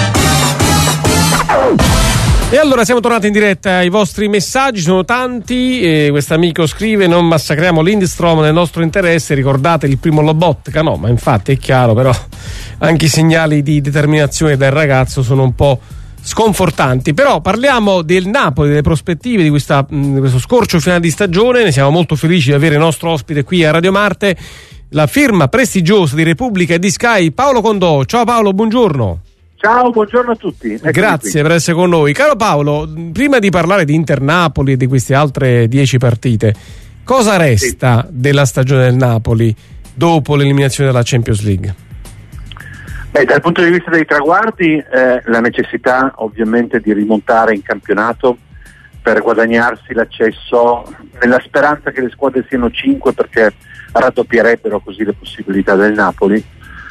E allora siamo tornati in diretta, i vostri messaggi sono tanti, questo amico scrive: non massacriamo Lindstrom nel nostro interesse, ricordate il primo Lobotka. No, ma infatti è chiaro, però anche i segnali di determinazione del ragazzo sono un po' sconfortanti. Però parliamo del Napoli, delle prospettive di questo scorcio finale di stagione. Ne siamo molto felici di avere il nostro ospite qui a Radio Marte, la firma prestigiosa di Repubblica e di Sky, Paolo Condò. Ciao Paolo, buongiorno. Ciao, buongiorno a tutti. Grazie per essere con noi. Caro Paolo, prima di parlare di Inter-Napoli e di queste altre 10 partite, cosa resta della stagione del Napoli dopo l'eliminazione della Champions League? Dal punto di vista dei traguardi, la necessità ovviamente di rimontare in campionato per guadagnarsi l'accesso, nella speranza che le squadre siano 5, perché raddoppierebbero così le possibilità del Napoli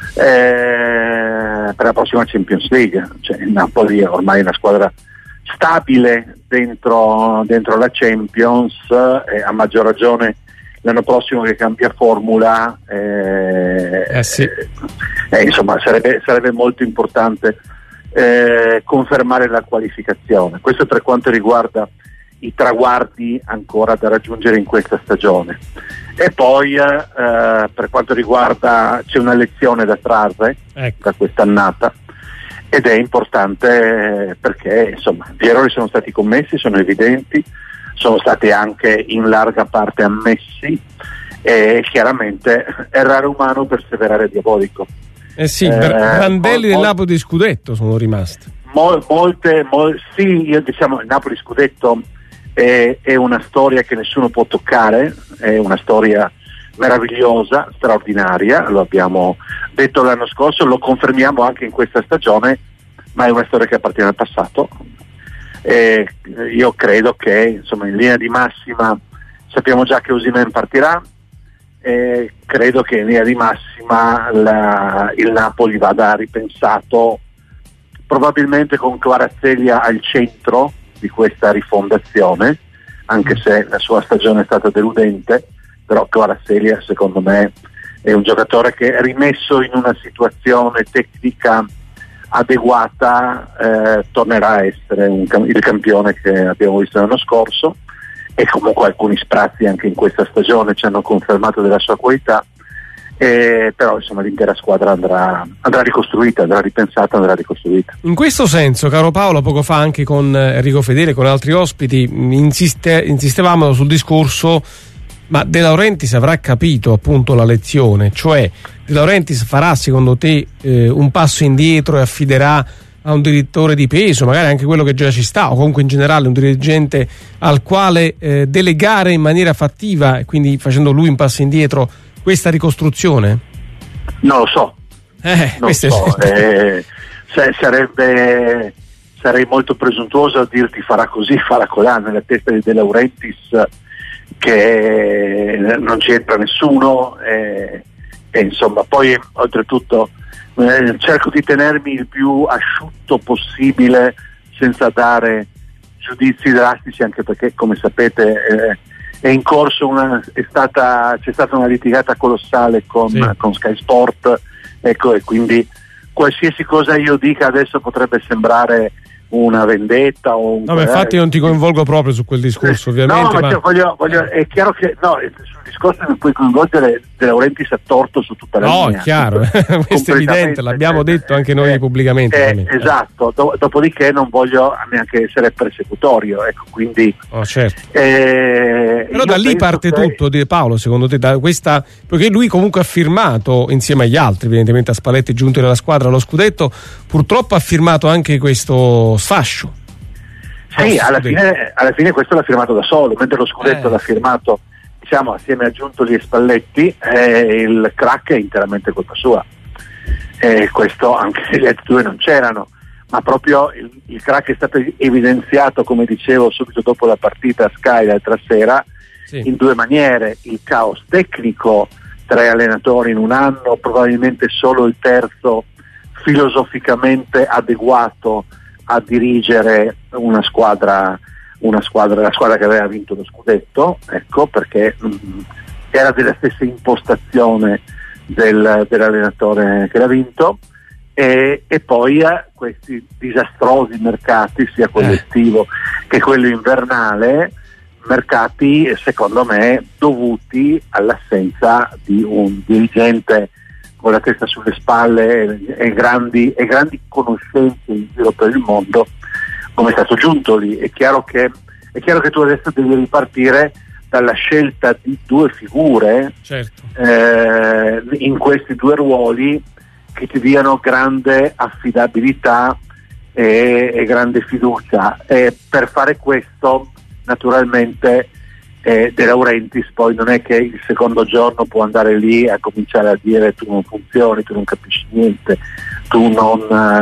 per la prossima Champions League. Cioè, il Napoli è ormai una squadra stabile dentro la Champions, e a maggior ragione l'anno prossimo che cambia formula, insomma sarebbe molto importante confermare la qualificazione. Questo per quanto riguarda i traguardi ancora da raggiungere in questa stagione. E poi per quanto riguarda, c'è una lezione da trarre da quest'annata, ed è importante perché insomma gli errori sono stati commessi, sono evidenti, sono stati anche in larga parte ammessi, e chiaramente errare umano, perseverare diabolico. Brandelli del Napoli di scudetto sono rimasti. Io diciamo il Napoli scudetto è una storia che nessuno può toccare, è una storia meravigliosa, straordinaria, lo abbiamo detto l'anno scorso, lo confermiamo anche in questa stagione, ma è una storia che appartiene al passato. Io credo che insomma in linea di massima sappiamo già che Osimhen partirà, e credo che in linea di massima il Napoli vada ripensato, probabilmente con Kvaratskhelia al centro di questa rifondazione, anche se la sua stagione è stata deludente, però Kvaratskhelia secondo me è un giocatore che, rimesso in una situazione tecnica adeguata, tornerà a essere il campione che abbiamo visto l'anno scorso, e comunque alcuni sprazzi anche in questa stagione ci hanno confermato della sua qualità. Però insomma l'intera squadra andrà ricostruita, andrà ripensata, andrà ricostruita. In questo senso, caro Paolo, poco fa anche con Enrico Fedele, con altri ospiti, insistevamo sul discorso: ma De Laurentiis avrà capito appunto la lezione? Cioè, De Laurentiis farà secondo te un passo indietro e affiderà a un direttore di peso, magari anche quello che già ci sta, o comunque in generale un dirigente al quale delegare in maniera fattiva, e quindi facendo lui un passo indietro, questa ricostruzione? Non lo so, Non so, sarei molto presuntuoso a dirti farà così, farà colà, nella testa di De Laurentiis che non c'entra nessuno e insomma, poi oltretutto cerco di tenermi il più asciutto possibile senza dare giudizi drastici, anche perché come sapete è in corso c'è stata una litigata colossale con Sky Sport, ecco, e quindi qualsiasi cosa io dica adesso potrebbe sembrare una vendetta o no, infatti non ti coinvolgo proprio su quel discorso, ovviamente. No, ma è chiaro che sul discorso non puoi coinvolgere De Laurentiis a torto su tutta la linea. No, è chiaro, questo è evidente, l'abbiamo detto anche noi pubblicamente. Esatto, dopodiché non voglio neanche essere persecutorio, ecco, quindi certo. Però da lì parte tutto, Paolo, secondo te, da questa, perché lui comunque ha firmato insieme agli altri, evidentemente a Spalletti giunto nella squadra lo scudetto, purtroppo ha firmato anche questo sfascio. Sì, alla fine questo l'ha firmato da solo, mentre lo scudetto l'ha firmato, diciamo, assieme a Giuntoli e Spalletti, il crack è interamente colpa sua. Questo anche se gli altri due non c'erano, ma proprio il crack è stato evidenziato, come dicevo subito dopo la partita a Sky l'altra sera, in due maniere: il caos tecnico, 3 allenatori in un anno, probabilmente solo il terzo filosoficamente adeguato a dirigere la squadra che aveva vinto lo scudetto, ecco, perché era della stessa impostazione dell'allenatore che l'ha vinto, e poi questi disastrosi mercati, sia quello estivo che quello invernale, mercati secondo me dovuti all'assenza di un dirigente con la testa sulle spalle e grandi conoscenze in giro per il mondo come è stato Giuntoli. È chiaro che tu adesso devi ripartire dalla scelta di 2 figure, certo, in questi 2 ruoli che ti diano grande affidabilità e grande fiducia, e per fare questo naturalmente De Laurentiis poi non è che il secondo giorno può andare lì a cominciare a dire tu non funzioni, tu non capisci niente, tu non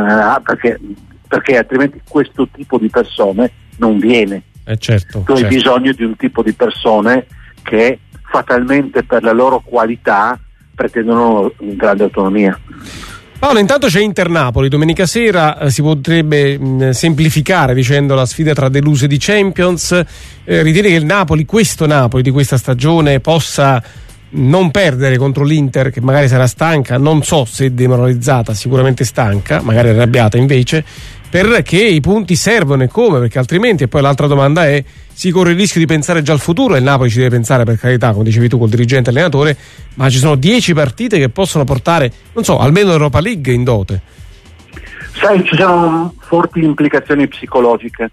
perché altrimenti questo tipo di persone non viene. Certo, tu hai bisogno di un tipo di persone che fatalmente per la loro qualità pretendono grande autonomia. Paolo, intanto c'è Inter-Napoli domenica sera, si potrebbe semplificare dicendo la sfida tra deluse di Champions. Ritieni che il Napoli, questo Napoli di questa stagione, possa non perdere contro l'Inter, che magari sarà stanca, non so se demoralizzata, sicuramente stanca, magari arrabbiata invece, perché i punti servono e come? Perché altrimenti, e poi l'altra domanda è, si corre il rischio di pensare già al futuro, e il Napoli ci deve pensare, per carità, come dicevi tu, col dirigente allenatore, ma ci sono 10 partite che possono portare, non so, almeno l'Europa League in dote. Sai, ci sono forti implicazioni psicologiche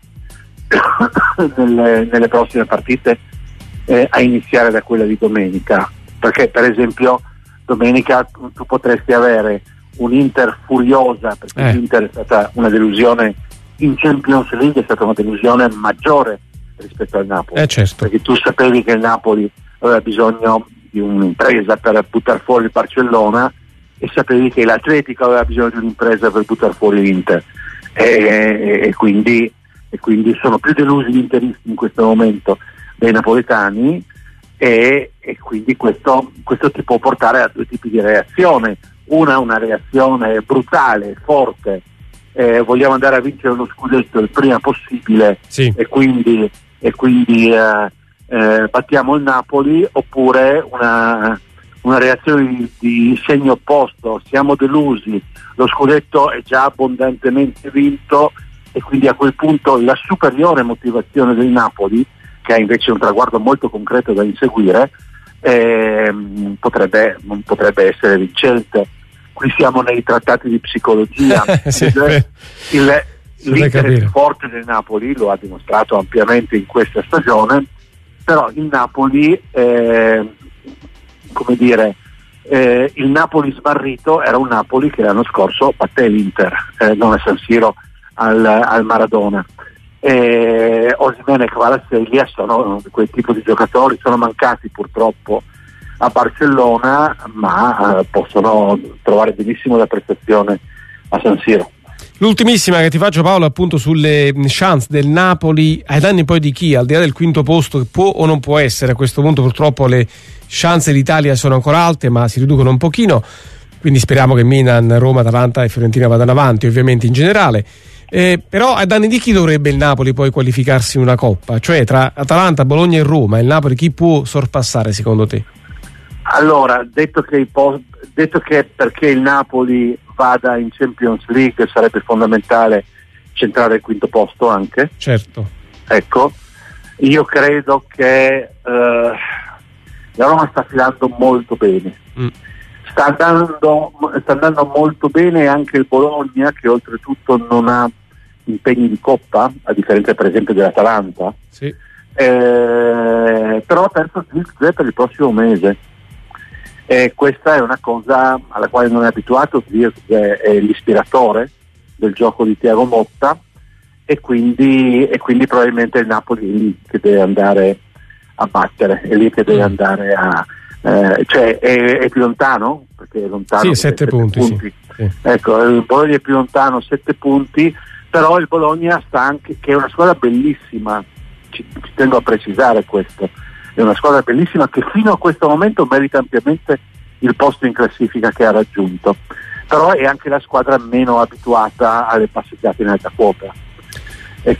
nelle prossime partite, a iniziare da quella di domenica, perché per esempio domenica tu potresti avere un Inter furiosa, perché l'Inter è stata una delusione in Champions League, è stata una delusione maggiore rispetto al Napoli, certo, perché tu sapevi che il Napoli aveva bisogno di un'impresa per buttare fuori il Barcellona, e sapevi che l'Atletico aveva bisogno di un'impresa per buttare fuori l'Inter, e quindi sono più delusi gli interisti in questo momento dei napoletani, e quindi questo ti può portare a 2 tipi di reazione: una reazione brutale, forte, vogliamo andare a vincere lo scudetto il prima possibile, e quindi battiamo il Napoli, oppure una reazione di segno opposto: siamo delusi, lo scudetto è già abbondantemente vinto, e quindi a quel punto la superiore motivazione del Napoli, che ha invece un traguardo molto concreto da inseguire, potrebbe essere vincente. Qui siamo nei trattati di psicologia. L'Inter è più forte del Napoli, lo ha dimostrato ampiamente in questa stagione, però il Napoli, il Napoli smarrito era un Napoli che l'anno scorso batté l'Inter, non a San Siro, al Maradona. Osimhen e Kvaratskhelia sono quel tipo di giocatori, sono mancati purtroppo a Barcellona, ma possono trovare benissimo la prestazione a San Siro. L'ultimissima che ti faccio, Paolo, appunto sulle chance del Napoli ai danni poi di chi, al di là del quinto posto che può o non può essere, a questo punto purtroppo le chance dell'Italia sono ancora alte ma si riducono un pochino, quindi speriamo che Milan, Roma, Atalanta e Fiorentina vadano avanti ovviamente in generale. Però ai danni di chi dovrebbe il Napoli poi qualificarsi in una coppa? Cioè tra Atalanta, Bologna e Roma, il Napoli chi può sorpassare secondo te? Allora, detto che perché il Napoli vada in Champions League sarebbe fondamentale centrare il quinto posto anche. Certo. Ecco, io credo che la Roma sta filando molto bene. Sta andando molto bene anche il Bologna, che oltretutto non ha impegni di Coppa, a differenza per esempio dell'Atalanta. Sì. Però ha perso Zirkzee per il prossimo mese. Questa è una cosa alla quale non è abituato. Zirkzee è l'ispiratore del gioco di Thiago Motta e quindi probabilmente il Napoli è lì che deve andare a battere, è lì che deve andare a cioè è più lontano, perché è lontano, sì, 7 punti. Sì. Ecco, il Bologna è più lontano, 7 punti, però il Bologna sta anche, che è una squadra bellissima, ci tengo a precisare questo, è una squadra bellissima che fino a questo momento merita ampiamente il posto in classifica che ha raggiunto, però è anche la squadra meno abituata alle passeggiate in alta quota e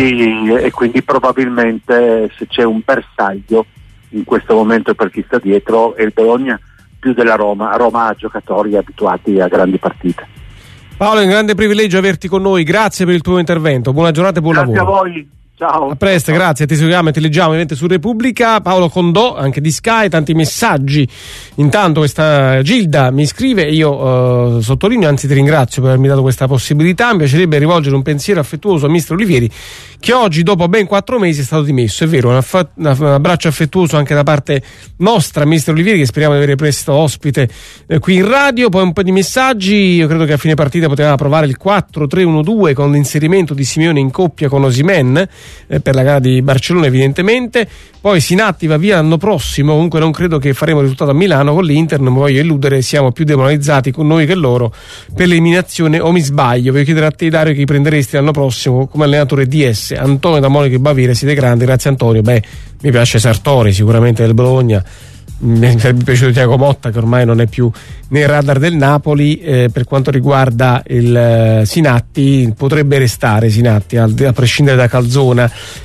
quindi probabilmente se c'è un bersaglio in questo momento per chi sta dietro è il Bologna più della Roma. Roma ha giocatori abituati a grandi partite. Paolo, è un grande privilegio averti con noi, grazie per il tuo intervento, buona giornata e buon lavoro. Grazie a voi. Ciao. A presto, grazie, ti seguiamo e ti leggiamo ovviamente su Repubblica. Paolo Condò, anche di Sky, tanti messaggi. Intanto questa Gilda mi scrive, io sottolineo, anzi ti ringrazio per avermi dato questa possibilità. Mi piacerebbe rivolgere un pensiero affettuoso a mister Olivieri, che oggi dopo ben 4 mesi è stato dimesso. È vero, un abbraccio affettuoso anche da parte nostra, mister Olivieri, che speriamo di avere presto ospite qui in radio. Poi un po' di messaggi. Io credo che a fine partita poteva provare il 4-3-1-2 con l'inserimento di Simeone in coppia con Osimhen, per la gara di Barcellona evidentemente. Poi si inattiva via l'anno prossimo. Comunque non credo che faremo il risultato a Milano con l'Inter, non mi voglio illudere, siamo più demoralizzati con noi che loro per l'eliminazione, o mi sbaglio? Voglio chiedere a te, Dario, chi prenderesti l'anno prossimo come allenatore DS? Antonio da Monaco e Baviera, siete grandi, grazie Antonio. Mi piace Sartori sicuramente del Bologna, mi sarebbe piaciuto Thiago Motta che ormai non è più nei radar del Napoli. Per quanto riguarda il Sinatti, potrebbe restare Sinatti a prescindere da Calzona.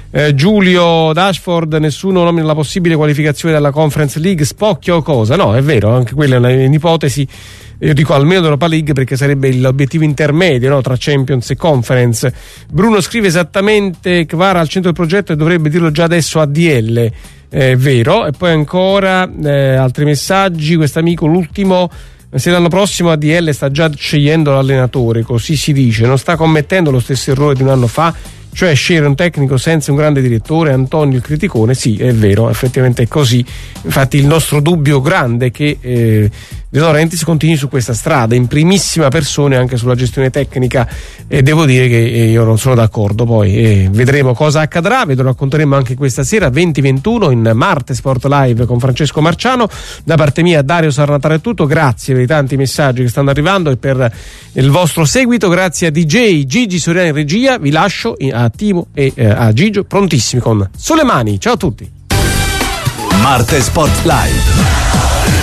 Giulio Dashford, nessuno nomina la possibile qualificazione dalla Conference League, spocchio o cosa? No, è vero, anche quella è un'ipotesi. Io dico almeno l'Europa League, perché sarebbe l'obiettivo intermedio, no, tra Champions e Conference. Bruno scrive esattamente Kvara al centro del progetto e dovrebbe dirlo già adesso ADL. È vero. E poi ancora altri messaggi. Quest'amico, l'ultimo: se l'anno prossimo ADL sta già scegliendo l'allenatore, così si dice, non sta commettendo lo stesso errore di un anno fa, cioè scegliere un tecnico senza un grande direttore? Antonio il criticone. Sì, è vero, effettivamente è così. Infatti il nostro dubbio grande è che De Laurentiis continui su questa strada, in primissima persona anche sulla gestione tecnica, e devo dire che io non sono d'accordo. Poi vedremo cosa accadrà, ve lo racconteremo anche questa sera 20-21 in Marte Sport Live con Francesco Marciano. Da parte mia, Dario Sarnataro è tutto, grazie per i tanti messaggi che stanno arrivando e per il vostro seguito. Grazie a DJ Gigi Soriano in regia, vi lascio a Timo e a Gigio prontissimi con Sulle Mani. Ciao a tutti. Marte Sport Live.